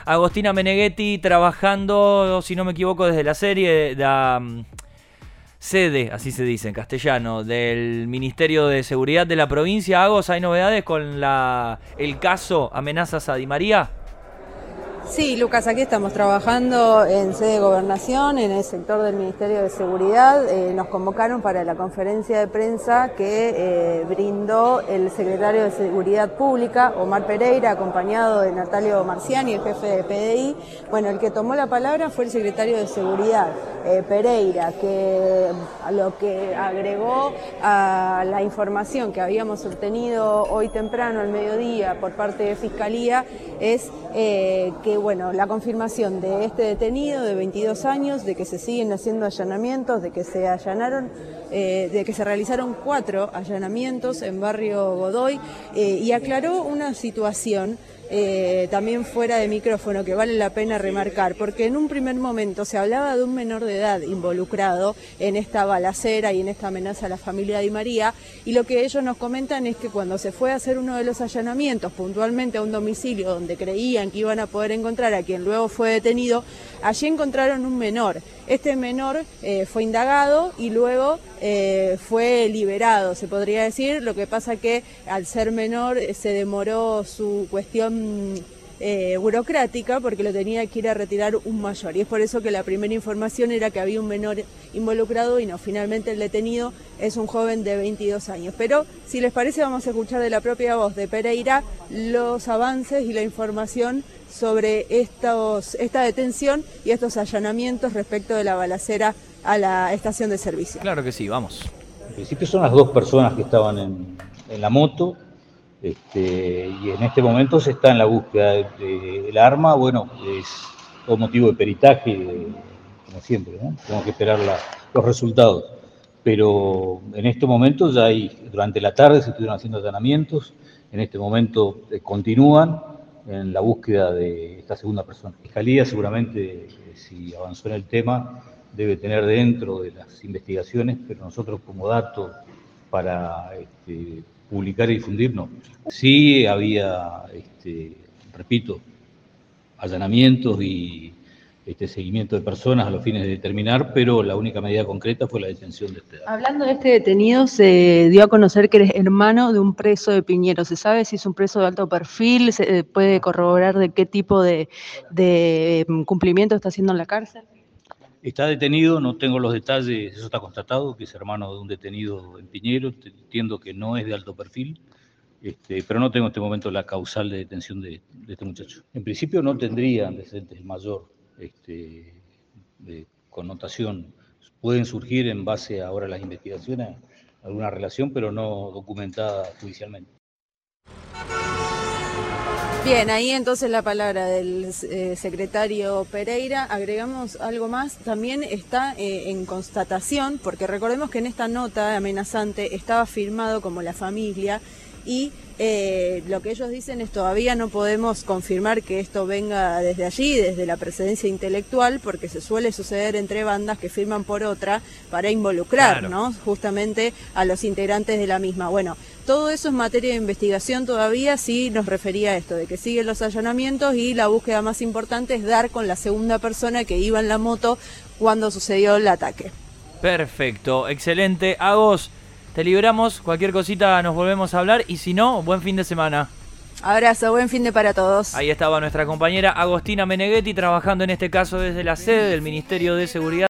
Agostina Meneghetti trabajando, si no me equivoco, desde la serie, sede, así se dice en castellano, del Ministerio de Seguridad de la provincia. Agos, ¿hay novedades con el caso amenazas a Di María? Sí, Lucas, aquí estamos trabajando en sede de Gobernación, en el sector del Ministerio de Seguridad. Nos convocaron para la conferencia de prensa que brindó el secretario de Seguridad Pública, Omar Pereira, acompañado de Natalio Marciani, el jefe de PDI. Bueno, el que tomó la palabra fue el secretario de Seguridad, Pereira, que lo que agregó a la información que habíamos obtenido hoy temprano, al mediodía, por parte de Fiscalía, es que la confirmación de este detenido de 22 años, de que se siguen haciendo allanamientos, de que se realizaron 4 allanamientos en Barrio Godoy, y aclaró una situación también fuera de micrófono que vale la pena remarcar, porque en un primer momento se hablaba de un menor de edad involucrado en esta balacera y en esta amenaza a la familia Di María, y lo que ellos nos comentan es que cuando se fue a hacer uno de los allanamientos, puntualmente a un domicilio donde creían que iban a poder encontrar a quien luego fue detenido, allí encontraron un menor. Este menor fue indagado y luego fue liberado, se podría decir. Lo que pasa que al ser menor se demoró su cuestión burocrática porque lo tenía que ir a retirar un mayor, y es por eso que la primera información era que había un menor involucrado y no, finalmente el detenido es un joven de 22 años. Pero si les parece, vamos a escuchar de la propia voz de Pereira los avances y la información sobre esta detención y estos allanamientos respecto de la balacera a la estación de servicio. Claro que sí, vamos. En principio son las 2 personas que estaban en la moto, y en este momento se está en la búsqueda del arma. Bueno, es todo motivo de peritaje, como siempre, ¿no? Tengo que esperar los resultados. Pero en este momento durante la tarde se estuvieron haciendo allanamientos, en este momento continúan en la búsqueda de esta segunda persona. Fiscalía seguramente, si avanzó en el tema, debe tener dentro de las investigaciones, pero nosotros como dato para publicar y difundir, no. Sí había, repito, allanamientos y seguimiento de personas a los fines de determinar, pero la única medida concreta fue la detención de este dato. Hablando de este detenido, se dio a conocer que eres hermano de un preso de Piñero. ¿Se sabe si es un preso de alto perfil? ¿Se puede corroborar de qué tipo de cumplimiento está haciendo en la cárcel? Está detenido, no tengo los detalles, eso está constatado, que es hermano de un detenido en Piñero. Entiendo que no es de alto perfil, pero no tengo en este momento la causal de detención de este muchacho. En principio no tendría antecedentes mayor de connotación. Pueden surgir en base ahora a las investigaciones alguna relación, pero no documentada judicialmente. Bien, ahí entonces la palabra del secretario Pereira. Agregamos algo más, también está en constatación, porque recordemos que en esta nota amenazante estaba firmado como la familia, y lo que ellos dicen es todavía no podemos confirmar que esto venga desde allí, desde la precedencia intelectual, porque se suele suceder entre bandas que firman por otra para involucrar, claro, ¿no?, justamente a los integrantes de la misma. Bueno, todo eso es materia de investigación todavía. Sí nos refería a esto, de que siguen los allanamientos y la búsqueda más importante es dar con la segunda persona que iba en la moto cuando sucedió el ataque. Perfecto, excelente. Agos, te liberamos, cualquier cosita nos volvemos a hablar, y si no, buen fin de semana. Abrazo, buen fin de para todos. Ahí estaba nuestra compañera Agostina Meneghetti trabajando en este caso desde la sede del Ministerio de Seguridad.